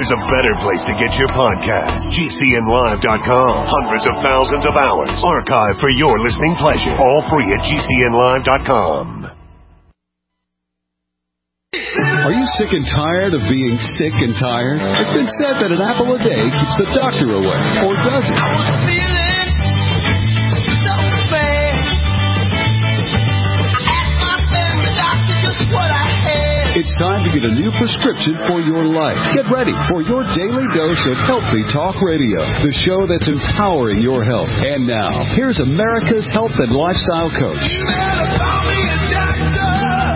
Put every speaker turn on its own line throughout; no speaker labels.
there's a better place to get your podcast. GCNlive.com. Hundreds of thousands of hours archived for your listening pleasure. All free at GCNlive.com.
Are you sick and tired of being sick and tired? It's been said that an apple a day keeps the doctor away. Or does it? I was feeling so bad. I asked my family doctor just what I had. It's time to get a new prescription for your life. Get ready for your daily dose of Healthy Talk Radio, the show that's empowering your health. And now, here's America's health and lifestyle coach. You better call me a doctor.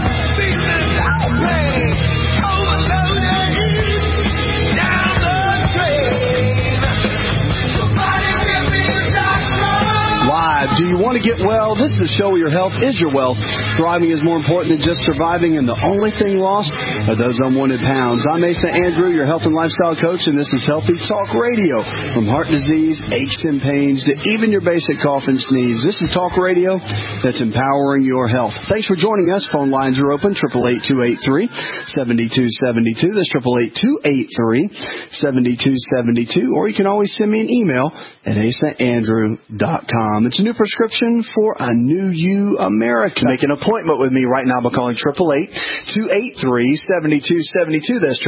Do you want to get well? This is the show where your health is your wealth. Thriving is more important than just surviving, and the only thing lost are those unwanted pounds. I'm Asa Andrew, your health and lifestyle coach, and this is Healthy Talk Radio. From heart disease, aches and pains, to even your basic cough and sneeze, this is talk radio that's empowering your health. Thanks for joining us. Phone lines are open, 888-283-7272. That's 888-283-7272. Or you can always send me an email at asaandrew.com. It's a new prescription for a new you, America. Make an appointment with me right now by calling 888-283-7272. That's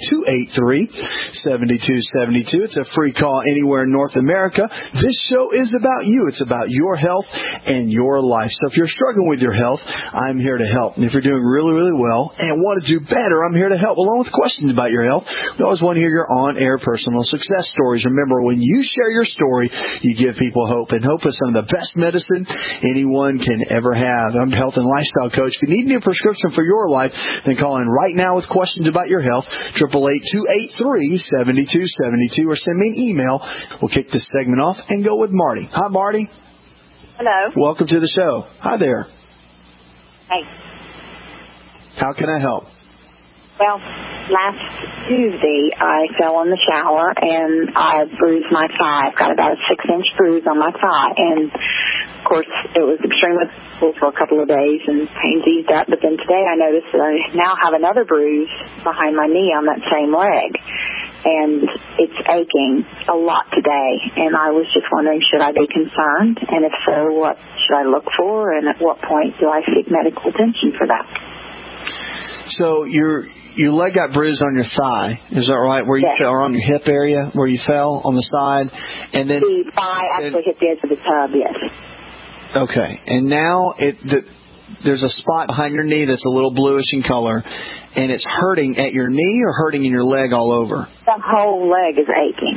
888-283-7272. It's a free call anywhere in North America. This show is about you. It's about your health and your life. So if you're struggling with your health, I'm here to help. And if you're doing really, really well and want to do better, I'm here to help. Along with questions about your health, we always want to hear your on-air personal success stories. Remember, when you share your story, you give people hope. And hope is some of the best medicine anyone can ever have. I'm a health and lifestyle coach. If you need a new prescription for your life, then call in right now with questions about your health, 888-283-7272, or send me an email. We'll kick this segment off and go with Marty. Hi, Marty.
Hello.
Welcome to the show. Hi there.
Hey.
How can I help?
Well, last Tuesday I fell in the shower and I bruised my thigh. I've got about a 6-inch bruise on my thigh, and of course it was extremely painful for a couple of days and pains eased up. But then today I noticed that I now have another bruise behind my knee on that same leg, and it's aching a lot today. And I was just wondering, should I be concerned? And if so, what should I look for? And at what point do I seek medical attention for that?
So your leg got bruised on your thigh, is that right? Where you
yes.
fell, or on your hip area where you fell on the side, and then
the thigh actually hit the edge of the tub. Yes.
Okay, and now there's a spot behind your knee that's a little bluish in color, and it's hurting at your knee or hurting in your leg all over?
The whole leg is aching.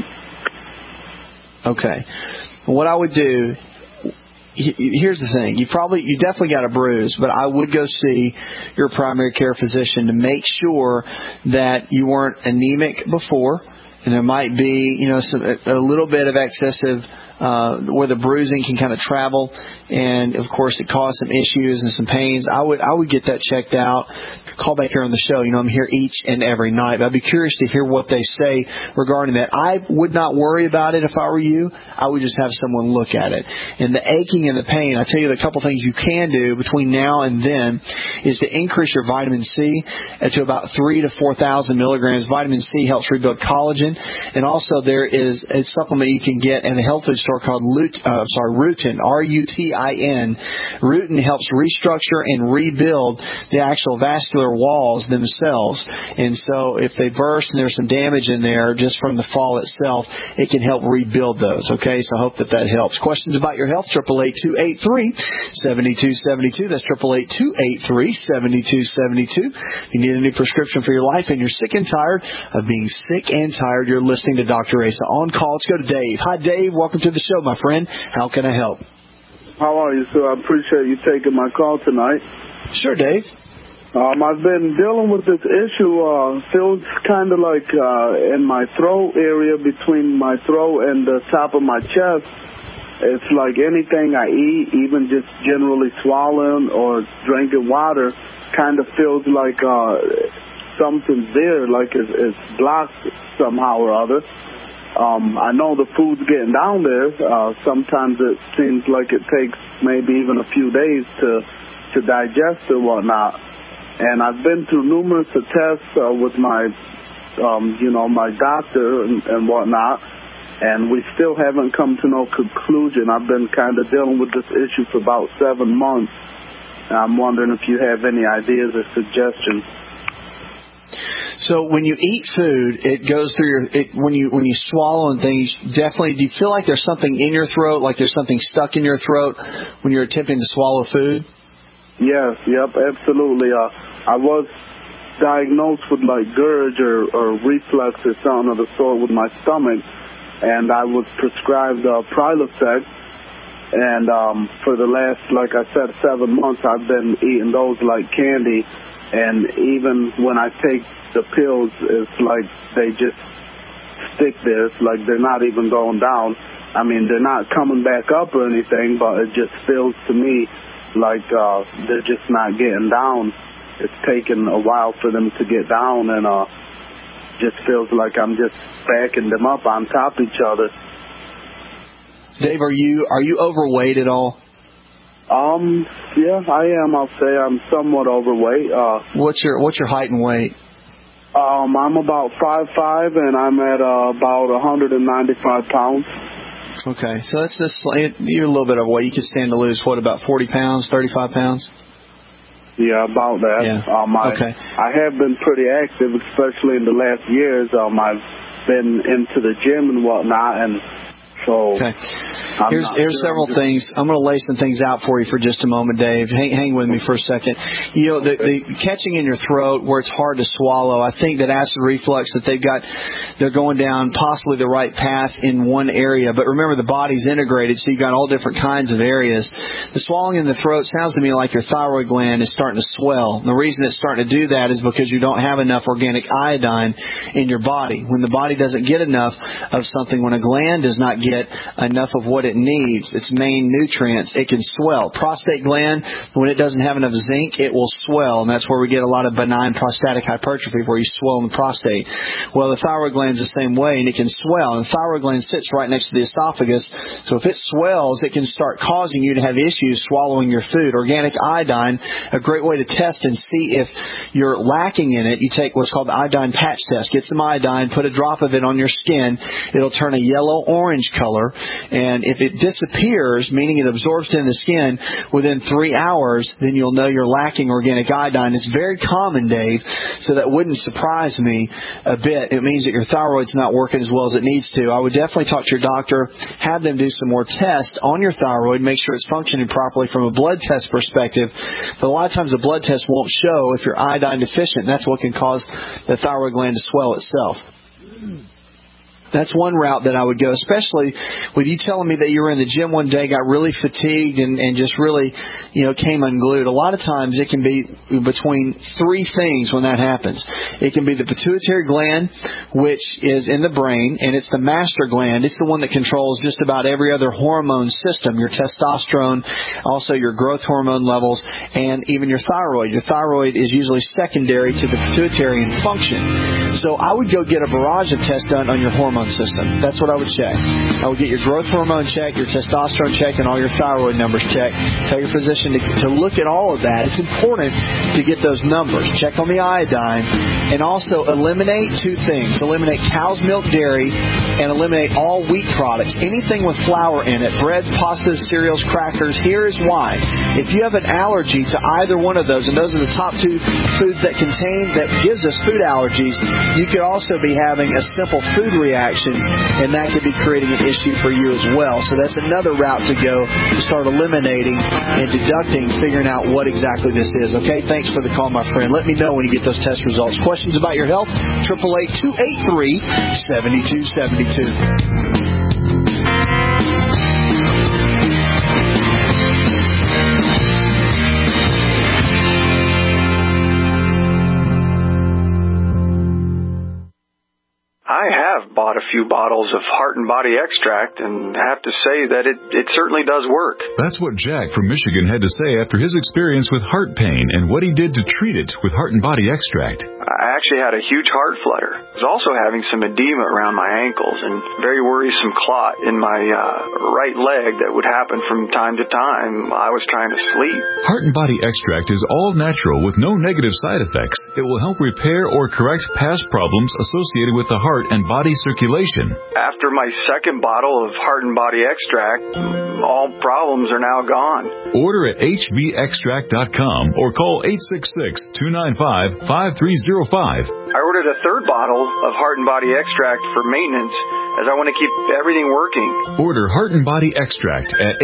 Okay, what I would do. Here's the thing. You definitely got a bruise, but I would go see your primary care physician to make sure that you weren't anemic before, and there might be, a little bit of excessive where the bruising can kind of travel, and of course it caused some issues and some pains. I would get that checked out. Call back here on the show. I'm here each and every night. But I'd be curious to hear what they say regarding that. I would not worry about it if I were you. I would just have someone look at it. And the aching and the pain, I tell you, the couple things you can do between now and then is to increase your vitamin C to about 3,000 to 4,000 milligrams. Vitamin C helps rebuild collagen, and also there is a supplement you can get in a health food store called Rutin, R-U-T-I-N. Rutin helps restructure and rebuild the actual vascular walls themselves. And so if they burst and there's some damage in there just from the fall itself, it can help rebuild those. Okay, so I hope that helps. Questions about your health, 888-283-7272. That's 888-283-7272. If you need a new prescription for your life and you're sick and tired of being sick and tired, you're listening to Dr. Asa. On call, let's go to Dave. Hi, Dave. Welcome to the show, my friend. How can I help?
How are you, sir? I appreciate you taking my call tonight.
Sure, Dave.
I've been dealing with this issue. Feels kind of like in my throat area, between my throat and the top of my chest. It's like anything I eat, even just generally swallowing or drinking water, kind of feels like something's there, like it's blocked somehow or other. I know the food's getting down there. Sometimes it seems like it takes maybe even a few days to digest or whatnot. And I've been through numerous tests with my my doctor and whatnot, and we still haven't come to no conclusion. I've been kind of dealing with this issue for about 7 months. I'm wondering if you have any ideas or suggestions.
So when you eat food, it goes through when you swallow and things, definitely, do you feel like there's something in your throat, like there's something stuck in your throat when you're attempting to swallow food?
Yes, yep, absolutely. I was diagnosed with like GERD or reflux or something of the sort with my stomach, and I was prescribed Prilosec, and for the last, like I said, 7 months I've been eating those like candy, and even when I take the pills, it's like they just stick there. It's like they're not even going down. I mean, they're not coming back up or anything, but it just feels to me like they're just not getting down. It's taken a while for them to get down, and just feels like I'm just backing them up on top of each other.
Dave, are you overweight at all?
Yeah, I am. I'll say I'm somewhat overweight.
What's your height and weight?
I'm about 5'5", and I'm at about 195 pounds.
Okay, so that's just you're a little bit overweight. You could stand to lose about 40 pounds, 35 pounds. Yeah,
about that.
Yeah. Okay.
I have been pretty active, especially in the last years. I've been into the gym and whatnot, and so.
Okay. Here's several things. I'm going to lay some things out for you for just a moment, Dave. Hang with me for a second. You know, the catching in your throat where it's hard to swallow, I think that acid reflux that they're going down possibly the right path in one area. But remember, the body's integrated, so you've got all different kinds of areas. The swallowing in the throat sounds to me like your thyroid gland is starting to swell. And the reason it's starting to do that is because you don't have enough organic iodine in your body. When the body doesn't get enough of something, when a gland does not get enough of what it needs, its main nutrients, it can swell. Prostate gland, when it doesn't have enough zinc, it will swell, and that's where we get a lot of benign prostatic hypertrophy, where you swell in the prostate. Well, the thyroid gland is the same way, and it can swell. And the thyroid gland sits right next to the esophagus, so if it swells, it can start causing you to have issues swallowing your food. Organic iodine, a great way to test and see if you're lacking in it, you take what's called the iodine patch test. Get some iodine, put a drop of it on your skin. It'll turn a yellow-orange color, and if it disappears, meaning it absorbs in the skin within 3 hours, then you'll know you're lacking organic iodine. It's very common, Dave, so that wouldn't surprise me a bit. It means that your thyroid's not working as well as it needs to. I would definitely talk to your doctor, have them do some more tests on your thyroid, make sure it's functioning properly from a blood test perspective. But a lot of times a blood test won't show if you're iodine deficient. That's what can cause the thyroid gland to swell itself. That's one route that I would go, especially with you telling me that you were in the gym one day, got really fatigued, and just really, came unglued. A lot of times it can be between three things when that happens. It can be the pituitary gland, which is in the brain, and it's the master gland. It's the one that controls just about every other hormone system, your testosterone, also your growth hormone levels, and even your thyroid. Your thyroid is usually secondary to the pituitary in function. So I would go get a barrage of tests done on your hormone system. That's what I would check. I would get your growth hormone checked, your testosterone checked, and all your thyroid numbers checked. Tell your physician to look at all of that. It's important to get those numbers. Check on the iodine, and also eliminate two things. Eliminate cow's milk dairy, and eliminate all wheat products. Anything with flour in it, breads, pastas, cereals, crackers. Here is why. If you have an allergy to either one of those, and those are the top two foods that gives us food allergies, you could also be having a simple food reaction, and that could be creating an issue for you as well. So that's another route to go to start eliminating and deducting, figuring out what exactly this is. Okay, thanks for the call, my friend. Let me know when you get those test results. Questions about your health? 888-283-7272.
I have bought a few bottles of Heart and Body Extract and have to say that it certainly does work.
That's what Jack from Michigan had to say after his experience with heart pain and what he did to treat it with Heart and Body Extract.
I actually had a huge heart flutter. I was also having some edema around my ankles and very worrisome clot in my right leg that would happen from time to time while I was trying to sleep.
Heart and Body Extract is all natural with no negative side effects. It will help repair or correct past problems associated with the heart and body circulation.
After my second bottle of Heart and Body Extract, all problems are now gone.
Order at hbextract.com or call 866-295-5305.
I ordered a third bottle of Heart and Body Extract for maintenance as I want to keep everything working.
Order Heart and Body Extract at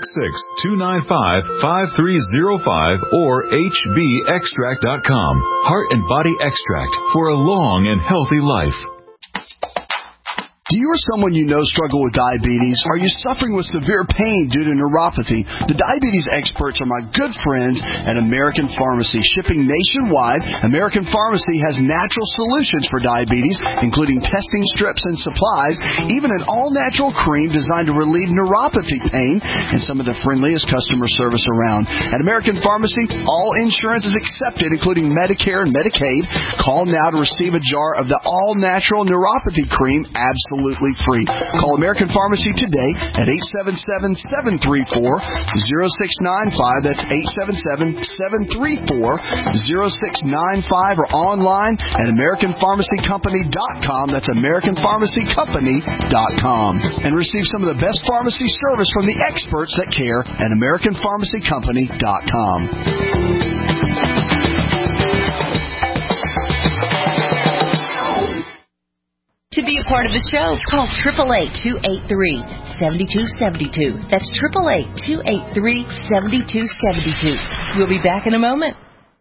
866-295-5305 or hbextract.com. Heart and Body Extract for a long and healthy life.
Do you or someone you know struggle with diabetes? Are you suffering with severe pain due to neuropathy? The diabetes experts are my good friends at American Pharmacy. Shipping nationwide, American Pharmacy has natural solutions for diabetes, including testing strips and supplies, even an all-natural cream designed to relieve neuropathy pain, and some of the friendliest customer service around. At American Pharmacy, all insurance is accepted, including Medicare and Medicaid. Call now to receive a jar of the all-natural neuropathy cream absolutely free. Call American Pharmacy today at 877-734-0695. That's 877-734-0695 or online at AmericanPharmacyCompany.com. That's AmericanPharmacyCompany.com. And receive some of the best pharmacy service from the experts that care at AmericanPharmacyCompany.com.
To be a part of the show, call 888-283-7272. That's 888-283-7272. We'll be back in a moment.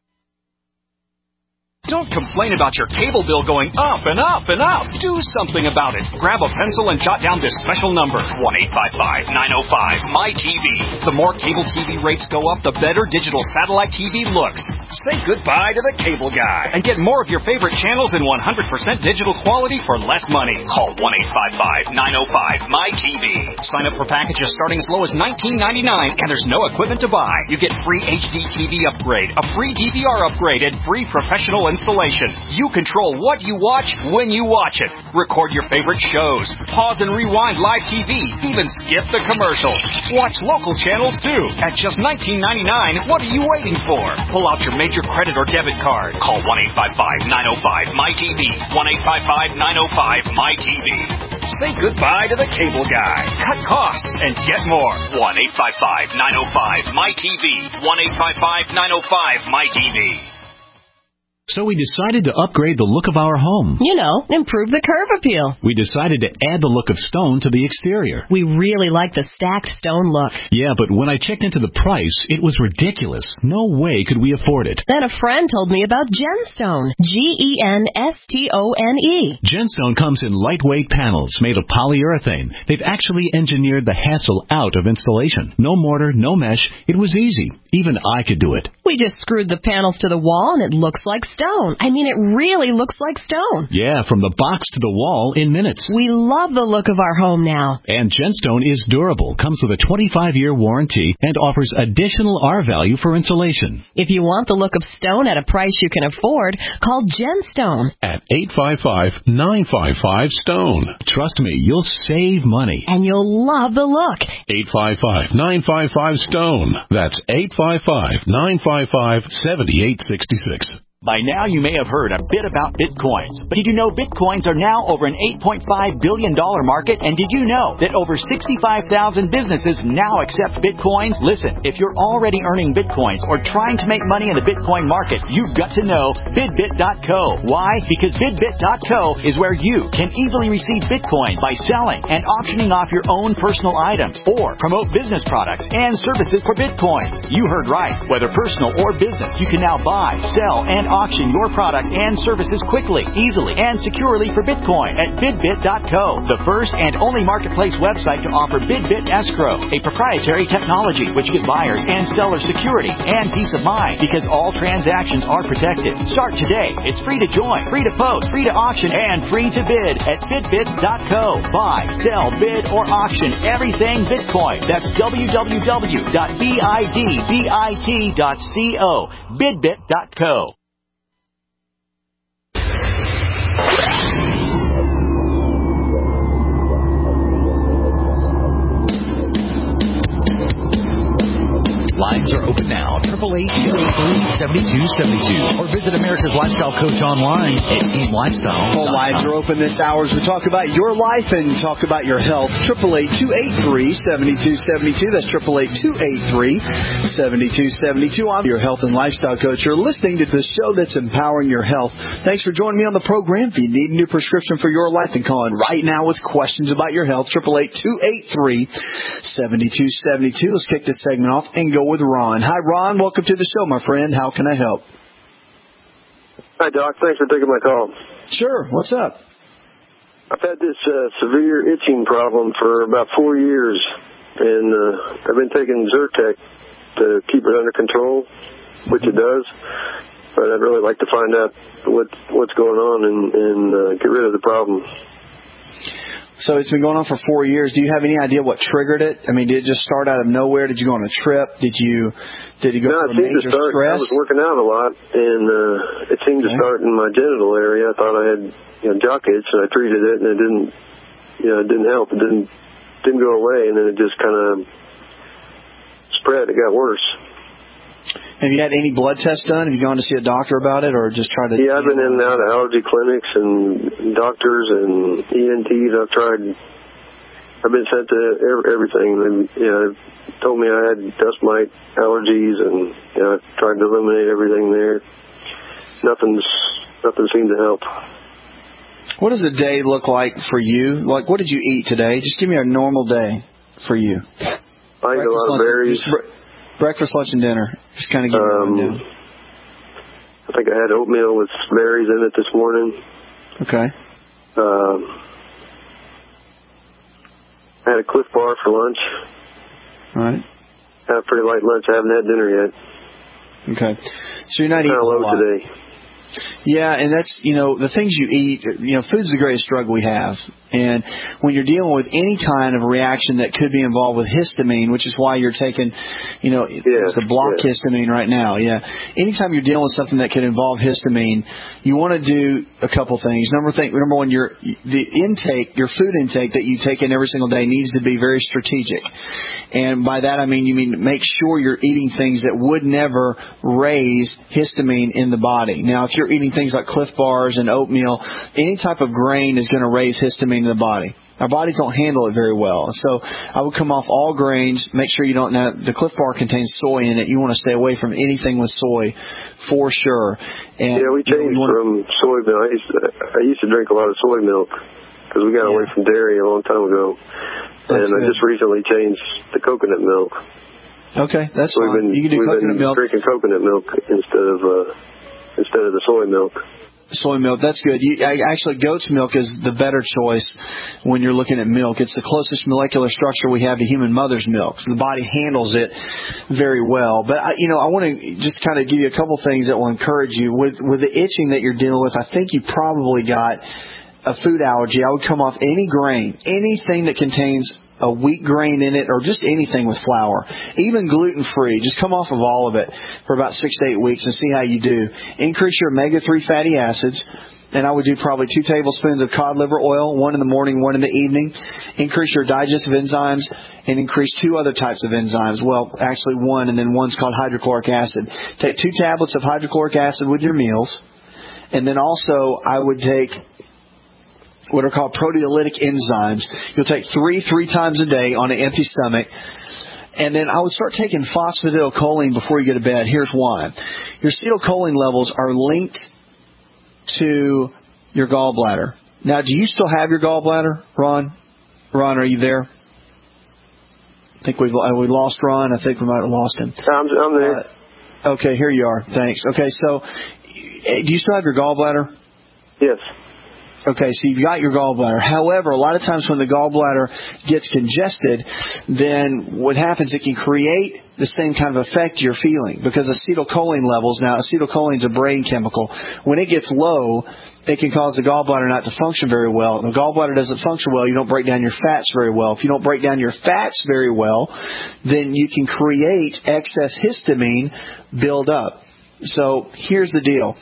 Don't complain about your cable bill going up and up and up. Do something about it. Grab a pencil and jot down this special number, 1-855-905-MY-TV. The more cable TV rates go up, the better digital satellite TV looks. Say goodbye to the cable guy and get more of your favorite channels in 100% digital quality for less money. Call 1-855-905-MY-TV. Sign up for packages starting as low as $19.99, and there's no equipment to buy. You get free HD TV upgrade, a free DVR upgrade, and free professional installation. You control what you watch when you watch it. Record your favorite shows. Pause and rewind live TV. Even skip the commercials. Watch local channels too. At just $19.99, what are you waiting for? Pull out your major credit or debit card. Call 1-855-905-MY-TV. 1-855-905-MY-TV. Say goodbye to the cable guy. Cut costs and get more. 1-855-905-MY-TV. 1-855-905-MY-TV.
So we decided to upgrade the look of our home.
You know, improve the curve appeal.
We decided to add the look of stone to the exterior.
We really like the stacked stone look.
Yeah, but when I checked into the price, it was ridiculous. No way could we afford it.
Then a friend told me about Genstone. Genstone.
Genstone comes in lightweight panels made of polyurethane. They've actually engineered the hassle out of installation. No mortar, no mesh. It was easy. Even I could do it.
We just screwed the panels to the wall and it looks like stone. I mean, it really looks like stone.
Yeah, from the box to the wall in minutes.
We love the look of our home now.
And Genstone is durable, comes with a 25-year warranty, and offers additional R-value for insulation.
If you want the look of stone at a price you can afford, call Genstone
at 855-955-STONE.
Trust me, you'll save money.
And you'll love the look.
855-955-STONE. That's 855-955-7866.
By now, you may have heard a bit about Bitcoins. But did you know Bitcoins are now over an $8.5 billion market? And did you know that over 65,000 businesses now accept Bitcoins? Listen, if you're already earning Bitcoins or trying to make money in the Bitcoin market, you've got to know BidBit.co. Why? Because BidBit.co is where you can easily receive Bitcoin by selling and auctioning off your own personal items or promote business products and services for Bitcoin. You heard right. Whether personal or business, you can now buy, sell, and auction your product and services quickly, easily, and securely for Bitcoin at BidBit.co, the first and only marketplace website to offer BidBit Escrow, a proprietary technology which gives buyers and sellers security and peace of mind because all transactions are protected. Start today. It's free to join, free to post, free to auction, and free to bid at BidBit.co. Buy, sell, bid, or auction everything Bitcoin. That's www.bidbit.co. BidBit.co.
Lines are open now, 888-283-7272. Or visit America's Lifestyle Coach online at teamlifestyle.com.
Phone lines are open this hour as we talk about your life and talk about your health. 888-283-7272. That's 888-283-7272. I'm your health and lifestyle coach. You're listening to the show that's empowering your health. Thanks for joining me on the program. If you need a new prescription for your life, then call in right now with questions about your health. 888-283-7272. Let's kick this segment off and go with Ron. Hi, Ron. Welcome to the show, my friend. How can I help?
Hi, Doc. Thanks for taking my call.
Sure. What's up?
I've had this severe itching problem for about 4 years, and I've been taking Zyrtec to keep it under control, which it does. But I'd really like to find out what's going on and get rid of the problem.
So it's been going on for 4 years. Do you have any idea what triggered it? I mean, did it just start out of nowhere? Did you go on a trip? Did you go through a major stress?
I was working out a lot, and it seemed to start in my genital area. I thought I had jock itch, and I treated it, and it didn't help. It didn't go away, and then it just kind of spread. It got worse.
Have you had any blood tests done? Have you gone to see a doctor about it, or just tried to?
Yeah, I've been in and out of allergy clinics and doctors and ENTs. I've been sent to everything. They told me I had dust mite allergies, and I tried to eliminate everything there. Nothing seemed to help.
What does a day look like for you? Like, what did you eat today? Just give me a normal day for you.
I eat a lot of berries.
Breakfast, lunch, and dinner. Just kind of give me a rundown.
I think I had oatmeal with berries in it this morning.
Okay.
I had a Cliff Bar for lunch.
All right.
Had a pretty light lunch. I haven't had dinner yet.
Okay. So you're not eating a lot
today.
Yeah, and that's, the things you eat, food's the greatest drug we have. And when you're dealing with any kind of reaction that could be involved with histamine, which is why you're taking, the block histamine right now. Yeah. Anytime you're dealing with something that could involve histamine, you want to do a couple things. Number one, your food intake that you take in every single day needs to be very strategic. And by that I mean, make sure you're eating things that would never raise histamine in the body. Now, if you're eating things like Cliff Bars and oatmeal, any type of grain is going to raise histamine in the body. Our bodies don't handle it very well. So I would come off all grains. Make sure you don't. Now, the Cliff Bar contains soy in it. You want to stay away from anything with soy for sure. And
we changed from soy milk. I used to drink a lot of soy milk because we got away from dairy a long time ago.
That's
and
good.
I just recently changed to coconut milk.
Okay, that's fine. You can do coconut milk.
We've been drinking coconut milk instead of the soy milk.
Soy milk, that's good. Actually, goat's milk is the better choice when you're looking at milk. It's the closest molecular structure we have to human mother's milk. The body handles it very well. But, I want to just kind of give you a couple things that will encourage you. With the itching that you're dealing with, I think you probably got a food allergy. I would come off any grain, anything that contains a wheat grain in it, or just anything with flour, even gluten-free. Just come off of all of it for about 6 to 8 weeks and see how you do. Increase your omega-3 fatty acids, and I would do probably 2 tablespoons of cod liver oil, 1 in the morning, 1 in the evening. Increase your digestive enzymes, and increase 2 other types of enzymes. Well, actually 1, and then one's called hydrochloric acid. Take 2 tablets of hydrochloric acid with your meals, and then also I would take what are called proteolytic enzymes. You'll take 3 times a day on an empty stomach. And then I would start taking phosphatidylcholine before you go to bed. Here's why. Your acetylcholine levels are linked to your gallbladder. Now, do you still have your gallbladder, Ron? Ron, are you there? I think we lost Ron. I think we might have lost him.
I'm there.
Okay, here you are. Thanks. Okay, so do you still have your gallbladder?
Yes.
Okay, so you've got your gallbladder. However, a lot of times when the gallbladder gets congested, then what happens, it can create the same kind of effect you're feeling because acetylcholine levels, now acetylcholine is a brain chemical. When it gets low, it can cause the gallbladder not to function very well. The gallbladder doesn't function well, you don't break down your fats very well. If you don't break down your fats very well, then you can create excess histamine build up. So here's the deal.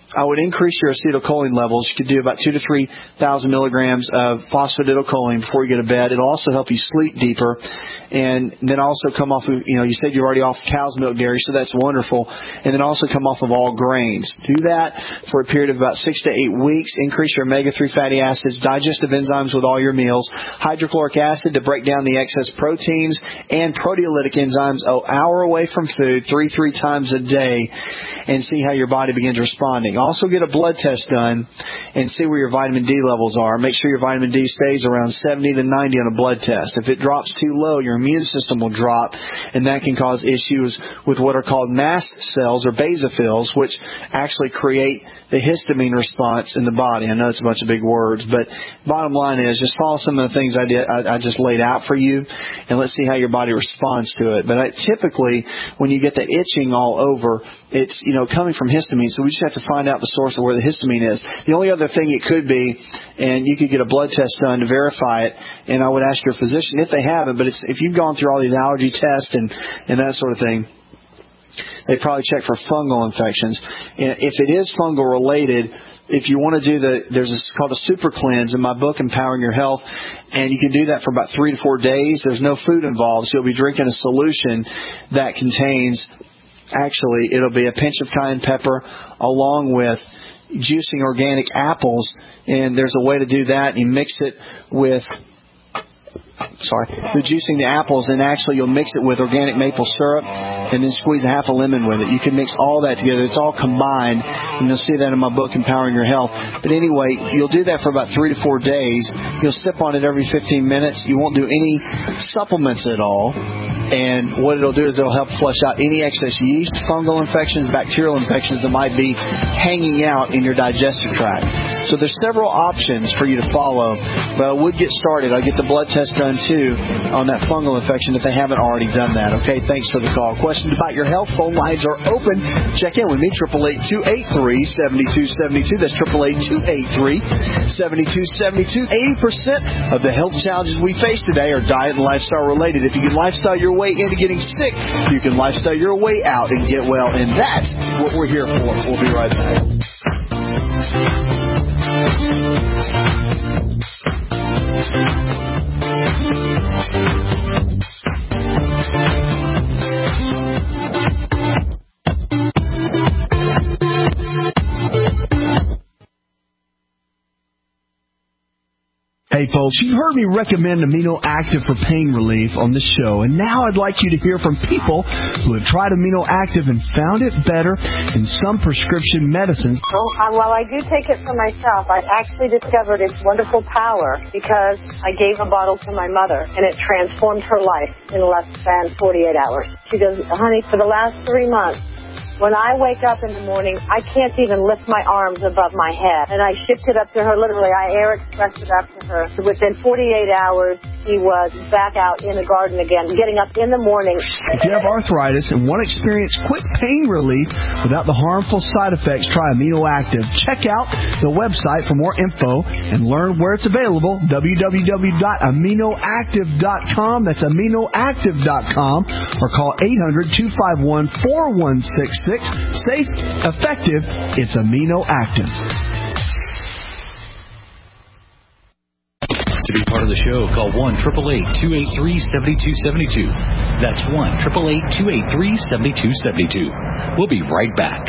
I would increase your acetylcholine levels. You could do about 2,000 to 3,000 milligrams of phosphatidylcholine before you go to bed. It'll also help you sleep deeper. And then also come off of, you said you're already off cow's milk dairy, so that's wonderful. And then also come off of all grains. Do that for a period of about 6 to 8 weeks. Increase your omega-3 fatty acids, digestive enzymes with all your meals, hydrochloric acid to break down the excess proteins, and proteolytic enzymes an hour away from food, three times a day, and see how your body begins responding. Also get a blood test done and see where your vitamin D levels are. Make sure your vitamin D stays around 70 to 90 on a blood test. If it drops too low, your immune system will drop, and that can cause issues with what are called mast cells or basophils, which actually create the histamine response in the body. I know it's a bunch of big words, but bottom line is just follow some of the things I just laid out for you, and let's see how your body responds to it. But typically, when you get the itching all over, it's coming from histamine, so we just have to find out the source of where the histamine is. The only other thing it could be, and you could get a blood test done to verify it, and I would ask your physician if they haven't, but if you've gone through all these allergy tests and that sort of thing, they probably check for fungal infections. And if it is fungal related, if you want to do there's called a super cleanse in my book, Empowering Your Health, and you can do that for about 3 to 4 days. There's no food involved, so you'll be drinking a solution that contains, actually, it'll be a pinch of cayenne pepper along with juicing organic apples, and there's a way to do that. You mix it with the juicing the apples, and actually you'll mix it with organic maple syrup and then squeeze a half a lemon with it. You can mix all that together. It's all combined, and you'll see that in my book, Empowering Your Health. But anyway, you'll do that for about 3 to 4 days. You'll sip on it every 15 minutes. You won't do any supplements at all. And what it'll do is it'll help flush out any excess yeast, fungal infections, bacterial infections that might be hanging out in your digestive tract. So there's several options for you to follow, but I would get started. I'll get the blood test done too on that fungal infection if they haven't already done that. Okay, thanks for the call. Questions about your health? Phone lines are open. Check in with me, 888-283-7272. That's 888-283-7272. 80% of the health challenges we face today are diet and lifestyle related. If you can lifestyle your way into getting sick, you can lifestyle your way out and get well. And that's what we're here for. We'll be right back.
Hey folks, you've heard me recommend Amino Active for pain relief on the show, and now I'd like you to hear from people who have tried Amino Active and found it better than some prescription medicines.
While I do take it for myself, I actually discovered its wonderful power because I gave a bottle to my mother, and it transformed her life in less than 48 hours. She goes, honey, for the last 3 months, when I wake up in the morning, I can't even lift my arms above my head. And I shipped it up to her, literally. I air expressed it up to her. So within 48 hours, she was back out in the garden again, getting up in the morning.
If you have arthritis and want to experience quick pain relief without the harmful side effects, try Amino Active. Check out the website for more info and learn where it's available, www.aminoactive.com. That's aminoactive.com, or call 800-251-4166. Safe, effective, it's Amino Active.
To be part of the show, call 1-888-283-7272. That's 1-888-283-7272. We'll be right back.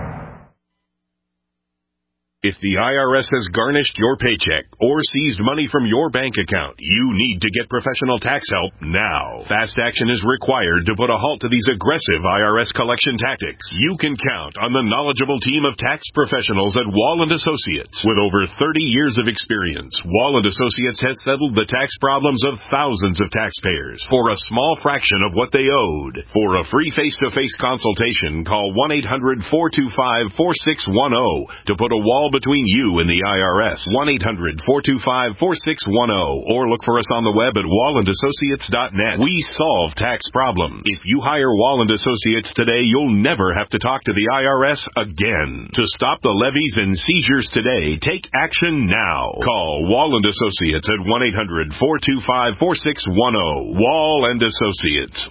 If the IRS has garnished your paycheck or seized money from your bank account, you need to get professional tax help now. Fast action is required to put a halt to these aggressive IRS collection tactics. You can count on the knowledgeable team of tax professionals at Wall & Associates. With over 30 years of experience, Wall & Associates has settled the tax problems of thousands of taxpayers for a small fraction of what they owed. For a free face-to-face consultation, call 1-800-425-4610 to put a Wall between you and the IRS. 1-800-425-4610 or look for us on the web at wallandassociates.net. We solve tax problems. If you hire Walland Associates today, you'll never have to talk to the IRS again. To stop the levies and seizures today, take action now. Call Walland Associates at 1-800-425-4610. Wall and Associates.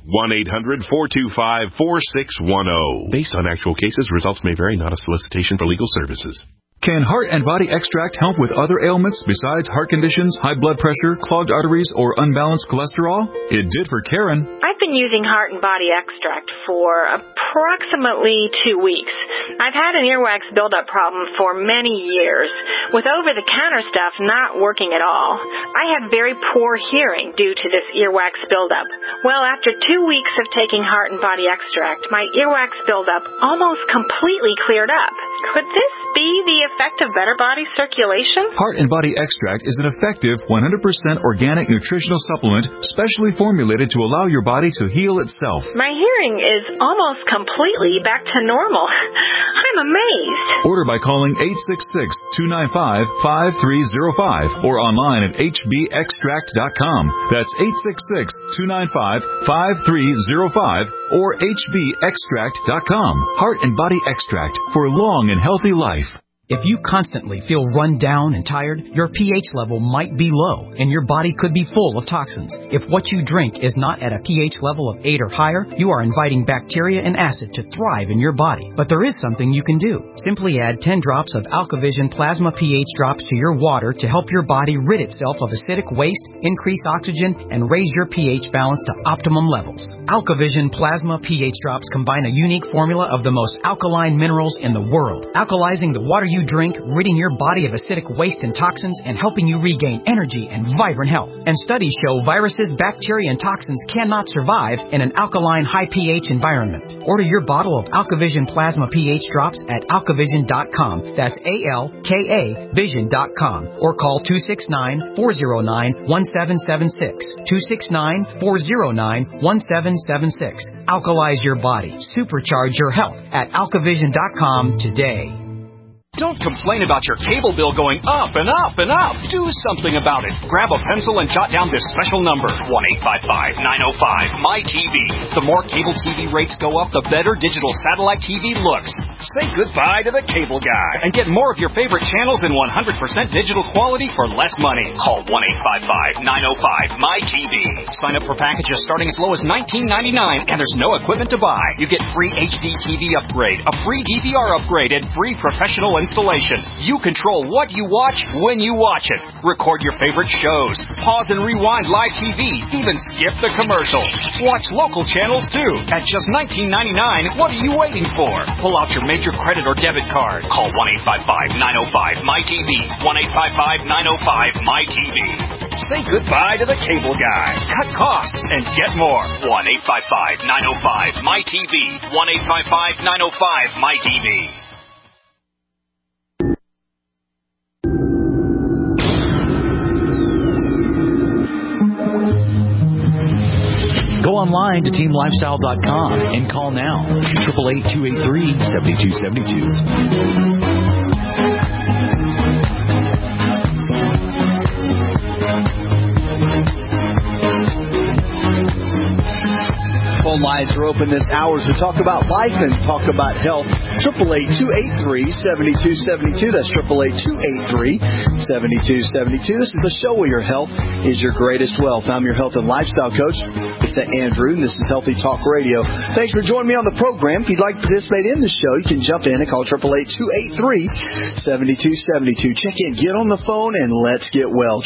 1-800-425-4610. Based on actual cases, results may vary, not a solicitation for legal services.
Can Heart and Body Extract help with other ailments besides heart conditions, high blood pressure, clogged arteries, or unbalanced cholesterol? It did for Karen.
I've been using Heart and Body Extract for approximately 2 weeks. I've had an earwax buildup problem for many years, with over-the-counter stuff not working at all. I had very poor hearing due to this earwax buildup. Well, after 2 weeks of taking Heart and Body Extract, my earwax buildup almost completely cleared up. Could this be the effect of better body circulation?
Heart and Body Extract is an effective 100% organic nutritional supplement specially formulated to allow your body to heal itself.
My hearing is almost completely back to normal. I'm amazed.
Order by calling 866-295-5305 or online at hbextract.com. That's 866-295-5305 or hbextract.com. Heart and Body Extract for long and healthy life.
If you constantly feel run down and tired, your pH level might be low, and your body could be full of toxins. If what you drink is not at a pH level of 8 or higher, you are inviting bacteria and acid to thrive in your body. But there is something you can do. Simply add 10 drops of AlkaVision Plasma pH drops to your water to help your body rid itself of acidic waste, increase oxygen, and raise your pH balance to optimum levels. AlkaVision Plasma pH drops combine a unique formula of the most alkaline minerals in the world, alkalizing the water you drink, ridding your body of acidic waste and toxins, and helping you regain energy and vibrant health. And studies show viruses, bacteria, and toxins cannot survive in an alkaline, high pH environment. Order your bottle of AlkaVision Plasma pH drops at alkavision.com. That's ALKA Vision.com. Or call 269-409-1776. 269-409-1776. Alkalize your body. Supercharge your health at alkavision.com today.
Don't complain about your cable bill going up and up and up. Do something about it. Grab a pencil and jot down this special number, 1-855-905-MY-TV. The more cable TV rates go up, the better digital satellite TV looks. Say goodbye to the cable guy and get more of your favorite channels in 100% digital quality for less money. Call 1-855-905-MY-TV. Sign up for packages starting as low as $19.99, and there's no equipment to buy. You get free HD TV upgrade, a free DVR upgrade, and free professional installation. You control what you watch when you watch it. Record your favorite shows. Pause and rewind live TV. Even skip the commercials. Watch local channels too. At just $19.99, what are you waiting for? Pull out your major credit or debit card. Call 1-855-905-MY-TV. 1-855-905-MY-TV. Say goodbye to the cable guy. Cut costs and get more. 1-855-905-MY-TV. 1-855-905-MY-TV.
Go online to teamlifestyle.com and call now. 888-283-7272.
Phone lines are open this hour to talk about life and talk about health. 888-283-7272. That's 888-283-7272. This is the show where your health is your greatest wealth. I'm your health and lifestyle coach, Mr. Andrew, and this is Healthy Talk Radio. Thanks for joining me on the program. If you'd like to participate in the show, you can jump in and call 888-283-7272. Check in, get on the phone, and let's get well.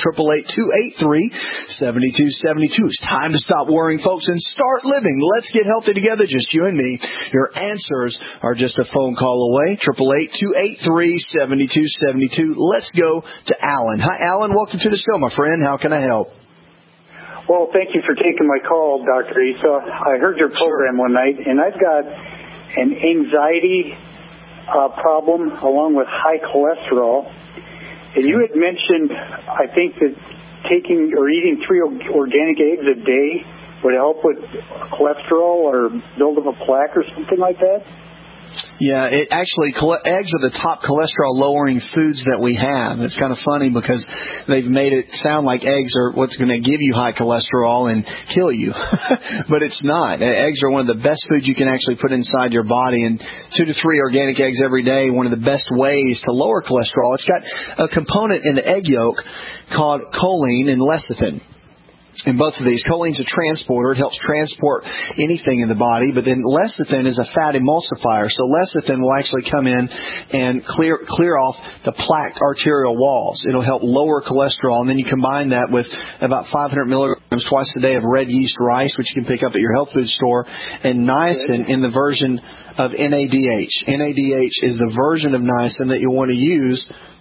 888-283-7272. It's time to stop worrying, folks, and start living. Let's get healthy together, just you and me. Your answers are just a phone call away. 888-283-7272. Let's go to Alan. Hi, Alan. Welcome to the show, my friend. How can I help?
Well, thank you for taking my call, Dr. Issa. I heard your program one night, and I've got an anxiety problem along with high cholesterol. And you had mentioned, I think, that taking or eating 3 organic eggs a day would help with cholesterol or build up a plaque or something like that?
Yeah, eggs are the top cholesterol-lowering foods that we have. It's kind of funny because they've made it sound like eggs are what's going to give you high cholesterol and kill you. But it's not. Eggs are one of the best foods you can actually put inside your body, and 2 to 3 organic eggs every day, one of the best ways to lower cholesterol. It's got a component in the egg yolk called choline and lecithin. In both of these, choline's a transporter. It helps transport anything in the body, but then lecithin is a fat emulsifier. So lecithin will actually come in and clear off the plaqued arterial walls. It'll help lower cholesterol, and then you combine that with about 500 milligrams twice a day of red yeast rice, which you can pick up at your health food store, and niacin in the version of NADH. NADH is the version of niacin that you'll want to use,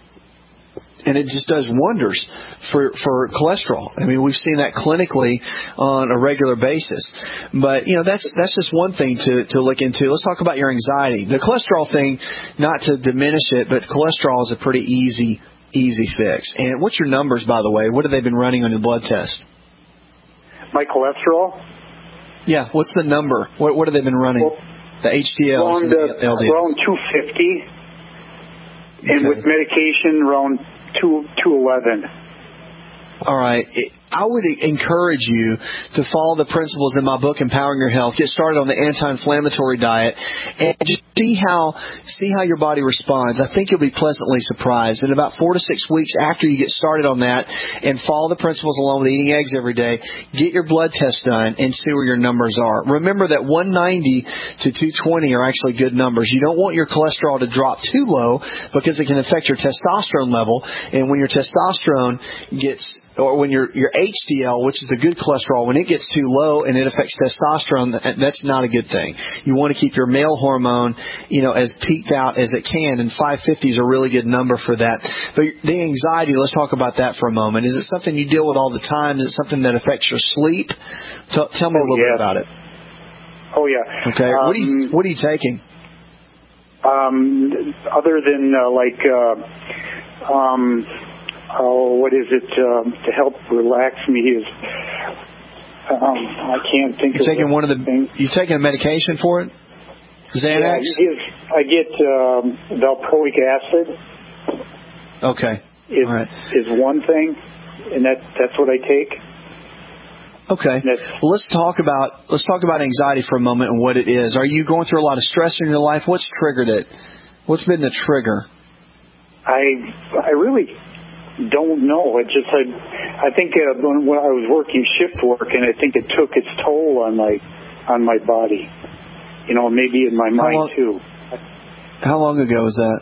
and it just does wonders for cholesterol. I mean, we've seen that clinically on a regular basis. But, that's just one thing to look into. Let's talk about your anxiety. The cholesterol thing, not to diminish it, but cholesterol is a pretty easy fix. And what's your numbers, by the way? What have they been running on your blood test?
My cholesterol?
Yeah, what's the number? What have they been running?
Well,
the HDL and the LDL?
Around 250. Okay. And with medication, around 211.
All right. I would encourage you to follow the principles in my book, Empowering Your Health. Get started on the anti-inflammatory diet and just see how your body responds. I think you'll be pleasantly surprised. In about 4 to 6 weeks after you get started on that and follow the principles along with eating eggs every day, get your blood test done and see where your numbers are. Remember that 190 to 220 are actually good numbers. You don't want your cholesterol to drop too low because it can affect your testosterone level. And when your testosterone or when your HDL, which is the good cholesterol, when it gets too low and it affects testosterone, that's not a good thing. You want to keep your male hormone, as peaked out as it can, and 550 is a really good number for that. But the anxiety, let's talk about that for a moment. Is it something you deal with all the time? Is it something that affects your sleep? Tell me a little bit about it.
Oh, yeah.
Okay. What are you taking?
Other than what is it to help relax me is I can't think of
taking one of the things. You taking a medication for it? Xanax?
Yeah, I get valproic acid.
Okay.
All
right.
Is one thing, and that's what I take.
Okay. Well, let's talk about anxiety for a moment and what it is. Are you going through a lot of stress in your life? What's triggered it? What's been the trigger?
I really don't know. It just I think when I was working shift work, and I think it took its toll on my body. Maybe in my mind too.
How long ago was that?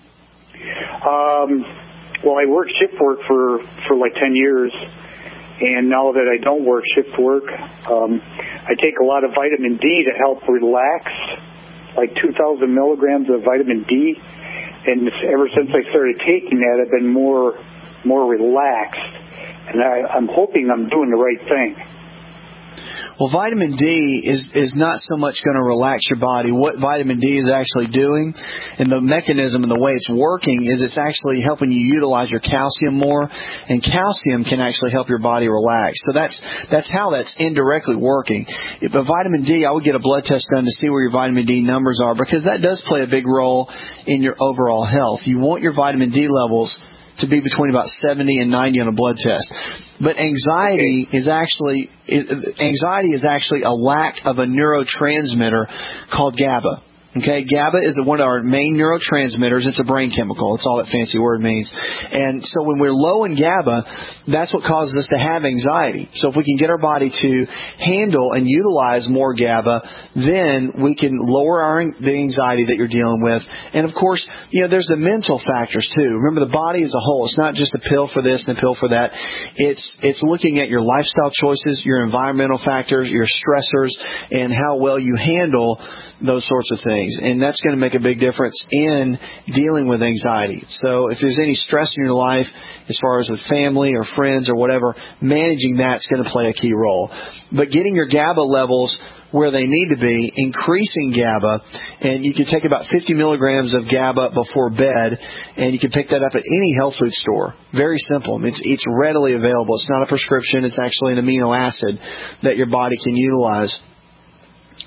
Well, I worked shift work for like 10 years, and now that I don't work shift work, I take a lot of vitamin D to help relax, like 2,000 milligrams of vitamin D, and ever since I started taking that, I've been more relaxed, and I'm hoping I'm doing the right thing.
Well, vitamin D is not so much going to relax your body. What vitamin D is actually doing, and the mechanism and the way it's working, is it's actually helping you utilize your calcium more, and calcium can actually help your body relax. So that's how that's indirectly working. But vitamin D, I would get a blood test done to see where your vitamin D numbers are, because that does play a big role in your overall health. You want your vitamin D levels to be between about 70 and 90 on a blood test. But anxiety is actually a lack of a neurotransmitter called GABA. Okay, GABA is one of our main neurotransmitters. It's a brain chemical. It's all that fancy word means. And so when we're low in GABA, that's what causes us to have anxiety. So if we can get our body to handle and utilize more GABA, then we can lower the anxiety that you're dealing with. And of course, there's the mental factors too. Remember, the body as a whole. It's not just a pill for this and a pill for that. It's looking at your lifestyle choices, your environmental factors, your stressors, and how well you handle those sorts of things. And that's going to make a big difference in dealing with anxiety. So if there's any stress in your life, as far as with family or friends or whatever, managing that's going to play a key role. But getting your GABA levels where they need to be, increasing GABA, and you can take about 50 milligrams of GABA before bed, and you can pick that up at any health food store. Very simple. It's readily available. It's not a prescription. It's actually an amino acid that your body can utilize.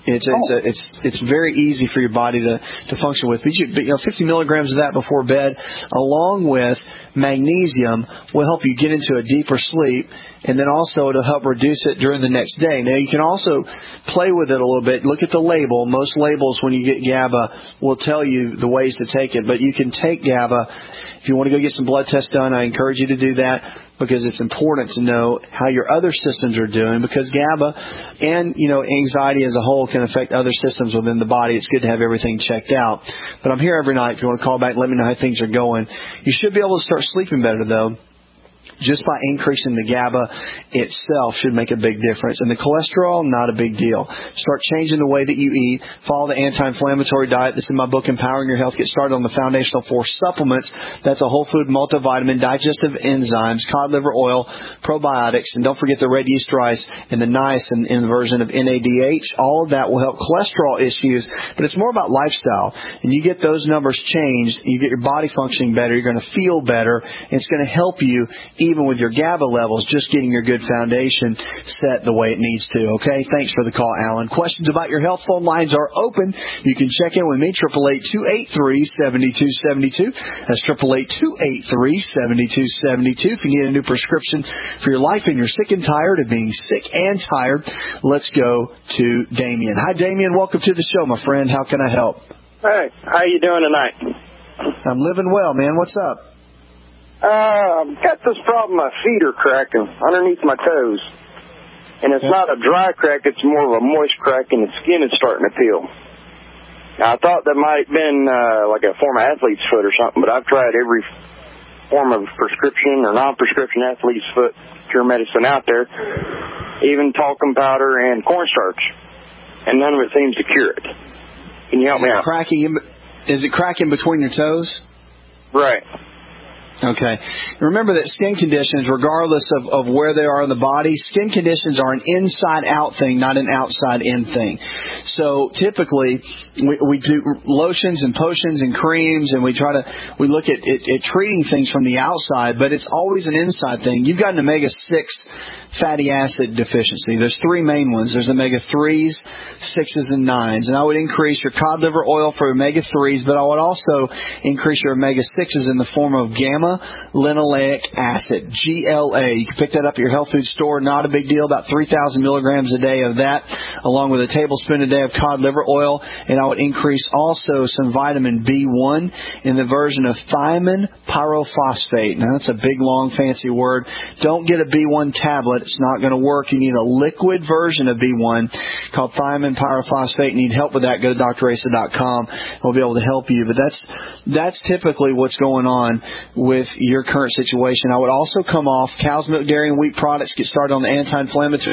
It's very easy for your body to function with. But 50 milligrams of that before bed, along with magnesium, will help you get into a deeper sleep, and then also it'll help reduce it during the next day. Now, you can also play with it a little bit. Look at the label. Most labels, when you get GABA, will tell you the ways to take it. But you can take GABA. If you want to go get some blood tests done, I encourage you to do that, because it's important to know how your other systems are doing, because GABA and, anxiety as a whole can affect other systems within the body. It's good to have everything checked out. But I'm here every night. If you want to call back, let me know how things are going. You should be able to start sleeping better, though. Just by increasing the GABA itself should make a big difference. And the cholesterol, not a big deal. Start changing the way that you eat. Follow the anti-inflammatory diet that's in my book, Empowering Your Health. Get started on the foundational 4 supplements. That's a whole food multivitamin, digestive enzymes, cod liver oil, probiotics, and don't forget the red yeast rice and the niacin in the version of NADH. All of that will help cholesterol issues, but it's more about lifestyle. And you get those numbers changed, you get your body functioning better, you're going to feel better, and it's going to help you even with your GABA levels, just getting your good foundation set the way it needs to. Okay? Thanks for the call, Alan. Questions about your health? Phone lines are open. You can check in with me, 888-283-7272. That's 888-283-7272. If you need a new prescription for your life and you're sick and tired of being sick and tired, let's go to Damien. Hi, Damien. Welcome to the show, my friend. How can I help?
Hey, how you doing tonight?
I'm living well, man. What's up?
I've got this problem. My feet are cracking underneath my toes. And it's not a dry crack, it's more of a moist crack, and the skin is starting to peel. Now, I thought that might have been like a former athlete's foot or something, but I've tried every form of prescription or non-prescription athlete's foot cure medicine out there, even talcum powder and cornstarch, and none of it seems to cure it. Can you help me out?
Is it cracking between your toes?
Right.
Okay. Remember that skin conditions, regardless of where they are in the body, skin conditions are an inside-out thing, not an outside-in thing. So typically, we do lotions and potions and creams, and we look at treating things from the outside, but it's always an inside thing. You've got an omega-6 fatty acid deficiency. There's 3 main ones. There's omega-3s, 6s, and 9s. And I would increase your cod liver oil for omega-3s, but I would also increase your omega-6s in the form of gamma-linoleic acid, GLA. You can pick that up at your health food store. Not a big deal. About 3,000 milligrams a day of that, along with a tablespoon a day of cod liver oil. And I would increase also some vitamin B1 in the version of thiamine pyrophosphate. Now, that's a big, long, fancy word. Don't get a B1 tablet. It's not going to work. You need a liquid version of B1 called thiamine pyrophosphate. You need help with that, go to drasa.com. We'll be able to help you. But that's typically what's going on with your current situation. I would also come off cow's milk, dairy, and wheat products, get started on the anti-inflammatory,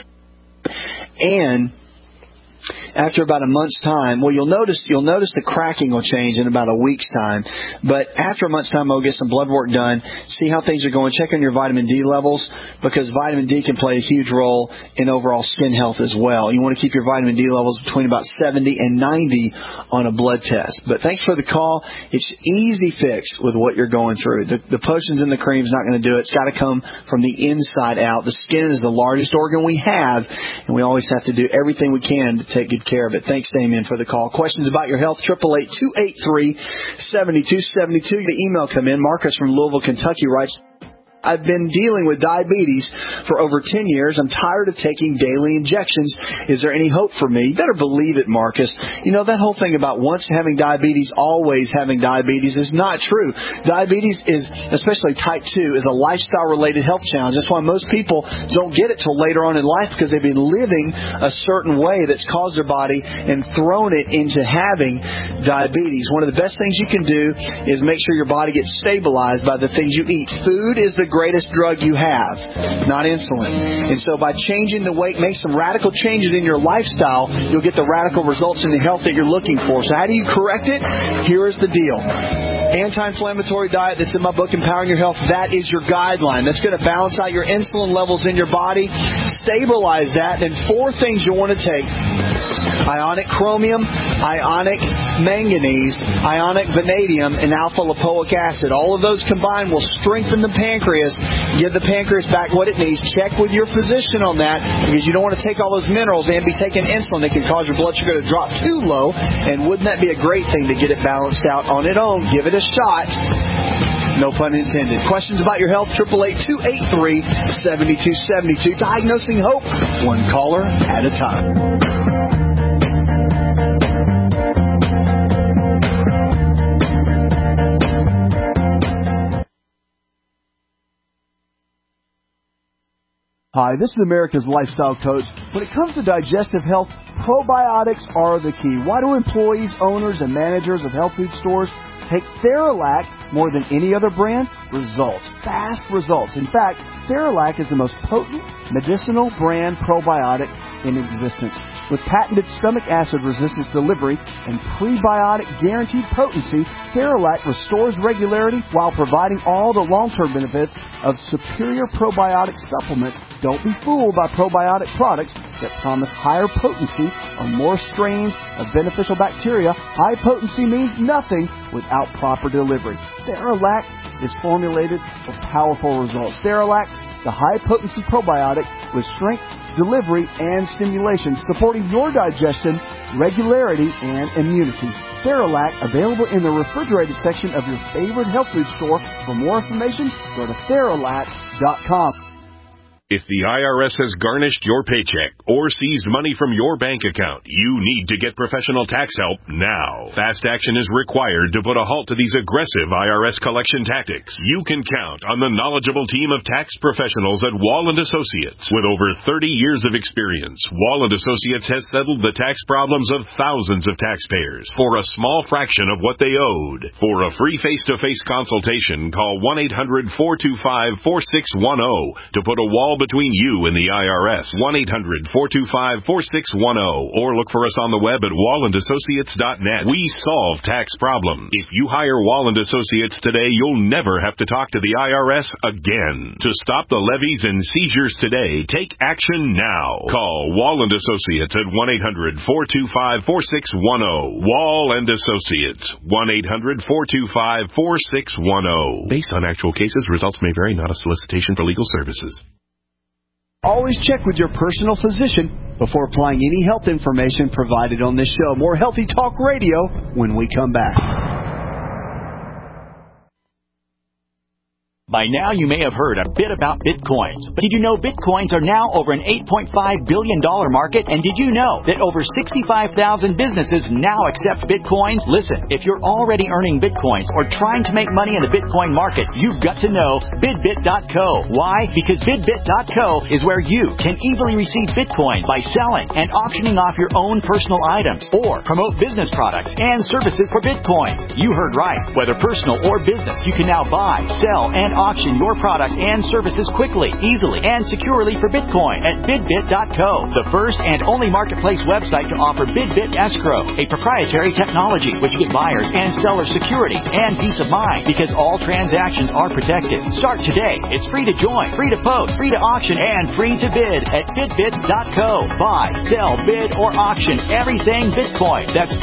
and after about a month's time, well, you'll notice the cracking will change in about a week's time. But after a month's time, I'll get some blood work done, see how things are going, check on your vitamin D levels, because vitamin D can play a huge role in overall skin health as well. You want to keep your vitamin D levels between about 70 and 90 on a blood test. But thanks for the call. It's easy fix with what you're going through. The potions and the cream's not going to do it. It's got to come from the inside out. The skin is the largest organ we have, and we always have to do everything we can to take good care of it. Thanks, Damien, for the call. Questions about your health, 888-283-7272. The email come in. Marcus from Louisville, Kentucky writes, I've been dealing with diabetes for over 10 years. I'm tired of taking daily injections. Is there any hope for me? You better believe it, Marcus. You know, that whole thing about once having diabetes, always having diabetes is not true. Diabetes is, especially type 2, is a lifestyle-related health challenge. That's why most people don't get it till later on in life, because they've been living a certain way that's caused their body and thrown it into having diabetes. One of the best things you can do is make sure your body gets stabilized by the things you eat. Food is the greatest drug you have, not insulin. And so by changing the weight, make some radical changes in your lifestyle, you'll get the radical results in the health that you're looking for. So how do you correct it? Here is the deal. Anti-inflammatory diet that's in my book, Empowering Your Health, that is your guideline. That's going to balance out your insulin levels in your body, stabilize that, and 4 things you'll want to take. Ionic chromium, ionic manganese, ionic vanadium, and alpha-lipoic acid. All of those combined will strengthen the pancreas, give the pancreas back what it needs. Check with your physician on that, because you don't want to take all those minerals and be taking insulin that can cause your blood sugar to drop too low. And wouldn't that be a great thing to get it balanced out on its own? Give it a shot. No pun intended. Questions about your health, 888-283-7272. Diagnosing Hope, one caller at a time.
Hi, this is America's Lifestyle Coach. When it comes to digestive health, probiotics are the key. Why do employees, owners, and managers of health food stores take Theralac more than any other brand? Results. Fast results. In fact, Theralac is the most potent medicinal brand probiotic in existence. With patented stomach acid resistance delivery and prebiotic guaranteed potency, Theralac restores regularity while providing all the long-term benefits of superior probiotic supplements. Don't be fooled by probiotic products that promise higher potency or more strains of beneficial bacteria. High potency means nothing without proper delivery. Theralac is formulated for powerful results. Theralac, the high-potency probiotic with strength, delivery, and stimulation, supporting your digestion, regularity, and immunity. Theralac, available in the refrigerated section of your favorite health food store. For more information, go to Theralac.com.
If the IRS has garnished your paycheck or seized money from your bank account, you need to get professional tax help now. Fast action is required to put a halt to these aggressive IRS collection tactics. You can count on the knowledgeable team of tax professionals at Wall & Associates. With over 30 years of experience, Wall & Associates has settled the tax problems of thousands of taxpayers for a small fraction of what they owed. For a free face-to-face consultation, call 1-800-425-4610 to put a wall between you and the IRS. 1-800-425-4610, or look for us on the web at wallandassociates.net. We solve tax problems. If you hire Wall & Associates today, you'll never have to talk to the IRS again. To stop the levies and seizures today, take action now. Call Wall & Associates at 1-800-425-4610. Wall & Associates, 1-800-425-4610. Based on actual cases, results may vary, not a solicitation for legal services.
Always check with your personal physician before applying any health information provided on this show. More Healthy Talk Radio when we come back.
By now, you may have heard a bit about Bitcoins. But did you know Bitcoins are now over an $8.5 billion market? And did you know that over 65,000 businesses now accept Bitcoins? Listen, if you're already earning Bitcoins or trying to make money in the Bitcoin market, you've got to know BidBit.co. Why? Because BidBit.co is where you can easily receive Bitcoin by selling and auctioning off your own personal items or promote business products and services for Bitcoins. You heard right. Whether personal or business, you can now buy, sell, and auction your products and services quickly, easily, and securely for Bitcoin at BidBit.co, the first and only marketplace website to offer BidBit Escrow, a proprietary technology which gives buyers and sellers security and peace of mind because all transactions are protected. Start today. It's free to join, free to post, free to auction, and free to bid at BidBit.co. Buy, sell, bid, or auction everything Bitcoin. That's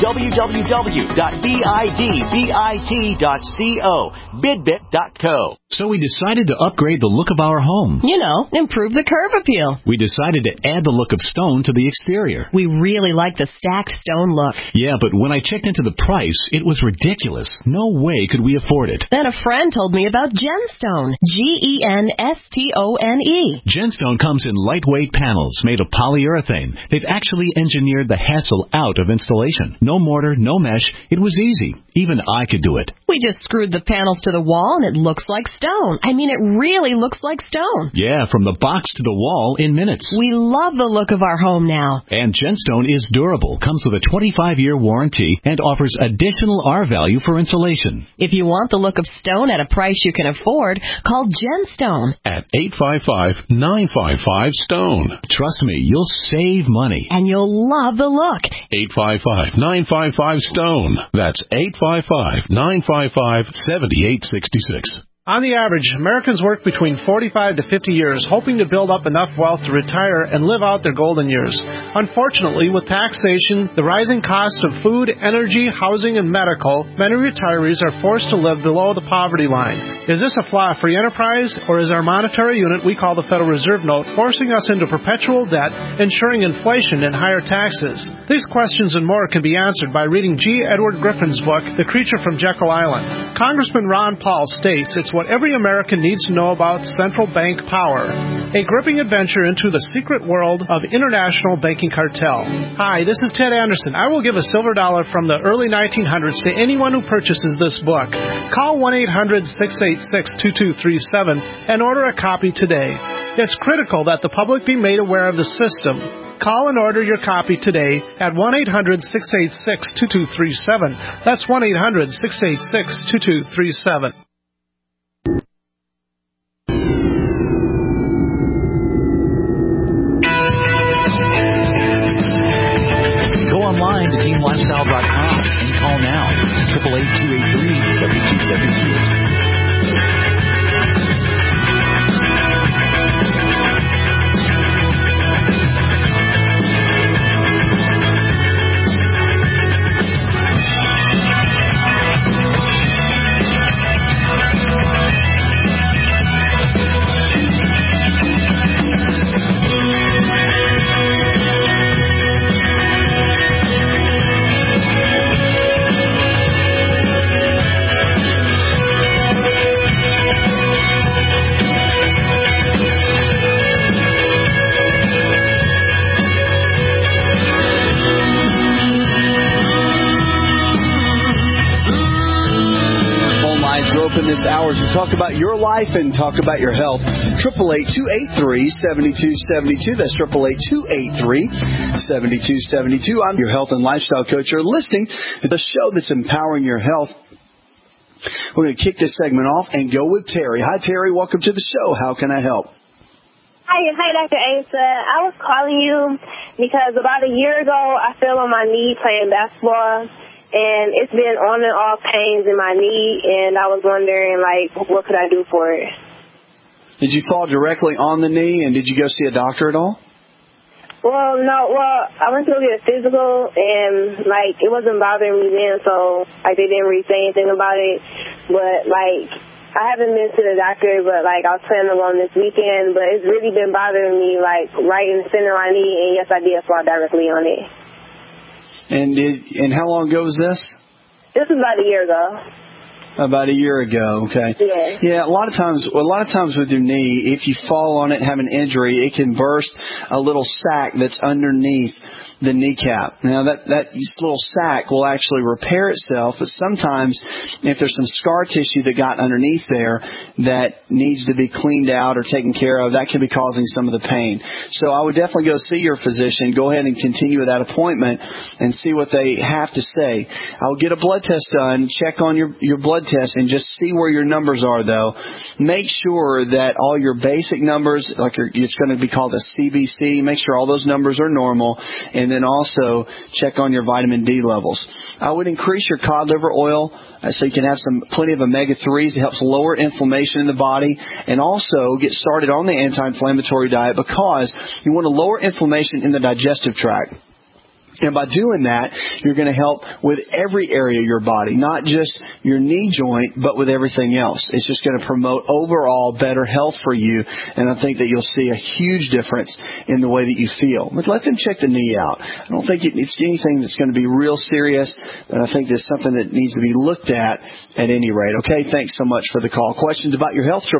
www.bidbit.co. BidBit.co.
So we decided to upgrade the look of our home.
You know, improve the curb appeal.
We decided to add the look of stone to the exterior.
We really like the stacked stone look.
Yeah, but when I checked into the price, it was ridiculous. No way could we afford it.
Then a friend told me about Genstone. Genstone.
Genstone comes in lightweight panels made of polyurethane. They've actually engineered the hassle out of installation. No mortar, no mesh. It was easy. Even I could do it.
We just screwed the panels to the wall and it looks like stone. I mean, it really looks like stone.
Yeah, from the box to the wall in minutes.
We love the look of our home now.
And Genstone is durable, comes with a 25-year warranty, and offers additional R value for insulation.
If you want the look of stone at a price you can afford, call Genstone
at 855-955-STONE.
Trust me, you'll save money.
And you'll love the look.
855-955-STONE. That's 855-955-7866.
On the average, Americans work between 45 to 50 years, hoping to build up enough wealth to retire and live out their golden years. Unfortunately, with taxation, the rising cost of food, energy, housing, and medical, many retirees are forced to live below the poverty line. Is this a flaw of free enterprise, or is our monetary unit we call the Federal Reserve Note forcing us into perpetual debt, ensuring inflation and higher taxes? These questions and more can be answered by reading G. Edward Griffin's book, The Creature from Jekyll Island. Congressman Ron Paul states it's what every American needs to know about central bank power. A gripping adventure into the secret world of international banking cartel. Hi, this is Ted Anderson. I will give a silver dollar from the early 1900s to anyone who purchases this book. Call 1-800-686-2237 and order a copy today. It's critical that the public be made aware of the system. Call and order your copy today at 1-800-686-2237. That's 1-800-686-2237.
Online to teamlifestyle.com and call now to 888-283-7272.
This hour as we talk about your life and talk about your health. 888-283-7272. That's 888-283-7272. I'm your health and lifestyle coach. You're listening to the show that's empowering your health. We're going to kick this segment off and go with Terry. Hi, Terry. Welcome to the show. How can I help?
Hi, Dr. Asa. I was calling you because about a year ago, I fell on my knee playing basketball. And it's been on and off pains in my knee, and I was wondering, what could I do for it?
Did you fall directly on the knee, and did you go see a doctor at all?
Well, no. Well, I went to go get a physical, and, it wasn't bothering me then, so, they didn't really say anything about it. But, I haven't been to the doctor, but, I was planning on this weekend, but it's really been bothering me, right in the center of my knee, and yes, I did fall directly on it.
And how long ago was this?
This was about a year ago.
About a year ago, okay. Yeah, a lot of times with your knee, if you fall on it and have an injury, it can burst a little sac that's underneath the kneecap. Now, that little sac will actually repair itself, but sometimes if there's some scar tissue that got underneath there that needs to be cleaned out or taken care of, that can be causing some of the pain. So I would definitely go see your physician. Go ahead and continue with that appointment and see what they have to say. I'll get a blood test done, check on your blood test, and just see where your numbers are, though. Make sure that all your basic numbers, it's going to be called a CBC, make sure all those numbers are normal, and then also check on your vitamin D levels. I would increase your cod liver oil so you can have plenty of omega-3s. It helps lower inflammation in the body, and also get started on the anti-inflammatory diet because you want to lower inflammation in the digestive tract. And by doing that, you're going to help with every area of your body, not just your knee joint, but with everything else. It's just going to promote overall better health for you, and I think that you'll see a huge difference in the way that you feel. But let them check the knee out. I don't think it's anything that's going to be real serious, but I think it's something that needs to be looked at any rate. Okay, thanks so much for the call. Questions about your health,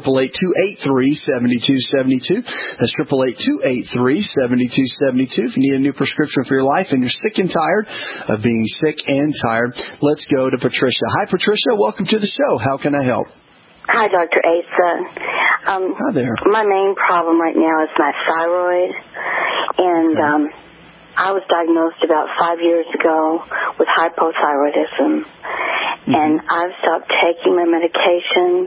888-283-7272. That's 888-283-7272. If you need a new prescription for your life and you're sick and tired of being sick and tired, let's go to Patricia. Hi, Patricia. Welcome to the show. How can I help?
Hi, Dr. Asa.
Hi there.
My main problem right now is my thyroid, and I was diagnosed about 5 years ago with hypothyroidism, and I've stopped taking my medication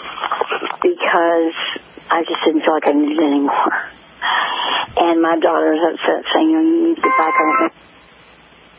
because I just didn't feel like I needed it anymore. And my daughter is upset saying, you need to get back on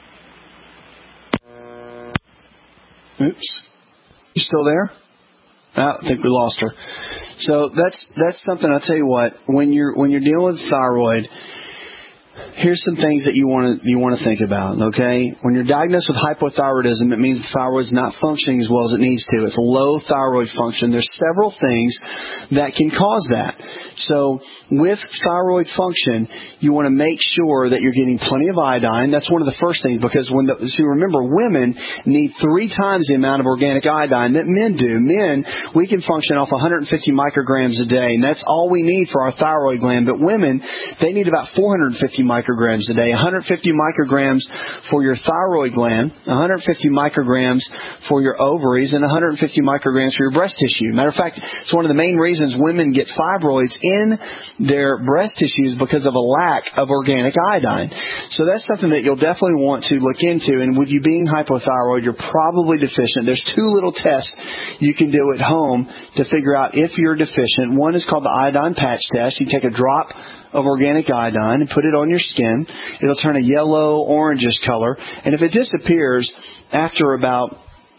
it.
Oops. You still there? I think we lost her. So that's something. I'll tell you what. When you're dealing with thyroid, here's some things that you want to think about, okay? When you're diagnosed with hypothyroidism, it means the thyroid's not functioning as well as it needs to. It's low thyroid function. There's several things that can cause that. So with thyroid function, you want to make sure that you're getting plenty of iodine. That's one of the first things, because so remember, women need 3 times the amount of organic iodine that men do. Men, we can function off 150 micrograms a day, and that's all we need for our thyroid gland. But women, they need about 450 micrograms a day, 150 micrograms for your thyroid gland, 150 micrograms for your ovaries, and 150 micrograms for your breast tissue. Matter of fact, it's one of the main reasons women get fibroids in their breast tissues, because of a lack of organic iodine. So that's something that you'll definitely want to look into. And with you being hypothyroid, you're probably deficient. There's 2 little tests you can do at home to figure out if you're deficient. One is called the iodine patch test. You take a drop of organic iodine and put it on your skin. It'll turn a yellow, orangish color. And if it disappears after about,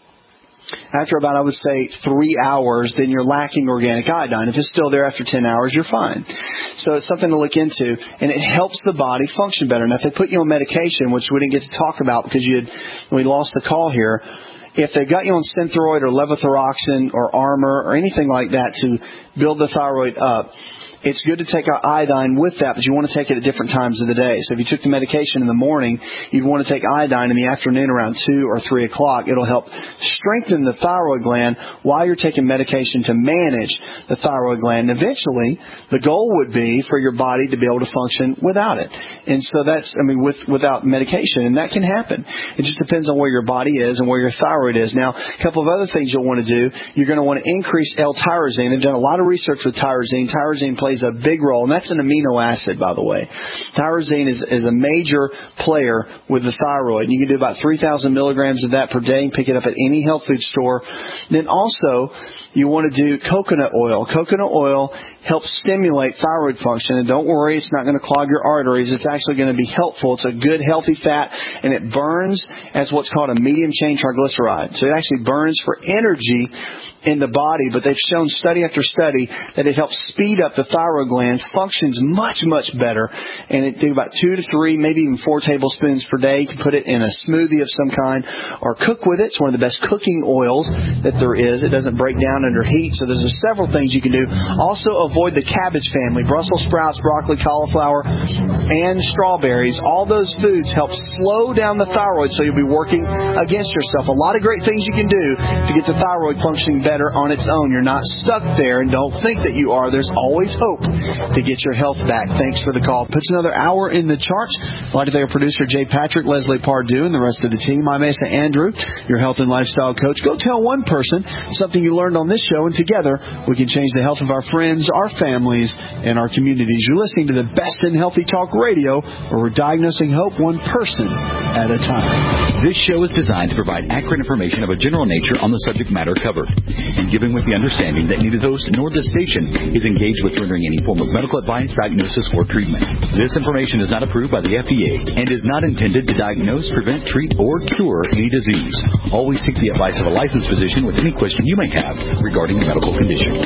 I would say, 3 hours, then you're lacking organic iodine. If it's still there after 10 hours, you're fine. So it's something to look into, and it helps the body function better. Now, if they put you on medication, which we didn't get to talk about because we lost the call here, if they got you on Synthroid or levothyroxine or Armour or anything like that to build the thyroid up, it's good to take iodine with that, but you want to take it at different times of the day. So if you took the medication in the morning, you'd want to take iodine in the afternoon around 2 or 3 o'clock. It'll help strengthen the thyroid gland while you're taking medication to manage the thyroid gland. And eventually, the goal would be for your body to be able to function without it. And so without medication. And that can happen. It just depends on where your body is and where your thyroid is. Now, a couple of other things you'll want to do. You're going to want to increase L-tyrosine. They've done a lot of research with tyrosine. Tyrosine plays a big role, and that's an amino acid, by the way. Tyrosine is a major player with the thyroid. You can do about 3,000 milligrams of that per day and pick it up at any health food store. Then also, you want to do coconut oil. Coconut oil helps stimulate thyroid function, and don't worry, it's not going to clog your arteries. It's actually going to be helpful. It's a good, healthy fat, and it burns as what's called a medium-chain triglyceride. So it actually burns for energy in the body, but they've shown study after study that it helps speed up the thyroid gland, functions much, much better, and it do about 2 to 3, maybe even 4 tablespoons per day. You can put it in a smoothie of some kind or cook with it. It's one of the best cooking oils that there is. It doesn't break down under heat, so there's several things you can do. Also, avoid the cabbage family, Brussels sprouts, broccoli, cauliflower, and strawberries. All those foods help slow down the thyroid, so you'll be working against yourself. A lot of great things you can do to get the thyroid functioning better on its own. You're not stuck there, and don't think that you are. There's always hope to get your health back. Thanks for the call. Puts another hour in the charts. I'd like to thank our producer, Jay Patrick, Leslie Pardue, and the rest of the team. I'm Asa Andrew, your health and lifestyle coach. Go tell one person something you learned on this show, and together we can change the health of our friends, our families, and our communities. You're listening to the best in healthy talk radio, where we're diagnosing hope one person at a time.
This show is designed to provide accurate information of a general nature on the subject matter covered, and given with the understanding that neither the host nor the station is engaged with rendering any form of medical advice, diagnosis, or treatment. This information is not approved by the FDA and is not intended to diagnose, prevent, treat, or cure any disease. Always seek the advice of a licensed physician with any question you may have regarding a medical condition.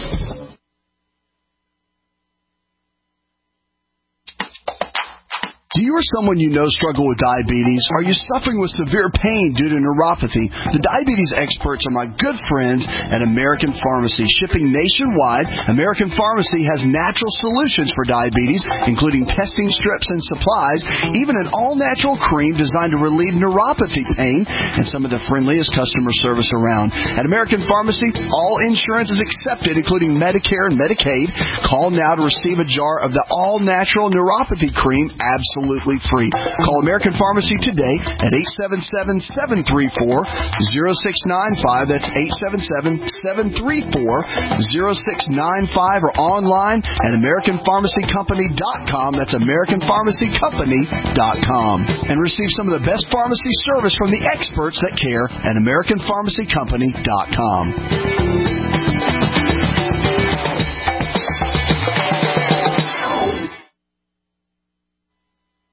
Do you or someone you know struggle with diabetes? Are you suffering with severe pain due to neuropathy? The diabetes experts are my good friends at American Pharmacy. Shipping nationwide, American Pharmacy has natural solutions for diabetes, including testing strips and supplies, even an all-natural cream designed to relieve neuropathy pain, and some of the friendliest customer service around. At American Pharmacy, all insurance is accepted, including Medicare and Medicaid. Call now to receive a jar of the all-natural neuropathy cream absolutely free. Call American Pharmacy today at 877-734-0695. That's 877-734-0695, or online at AmericanPharmacyCompany.com. That's AmericanPharmacyCompany.com. And receive some of the best pharmacy service from the experts that care at AmericanPharmacyCompany.com.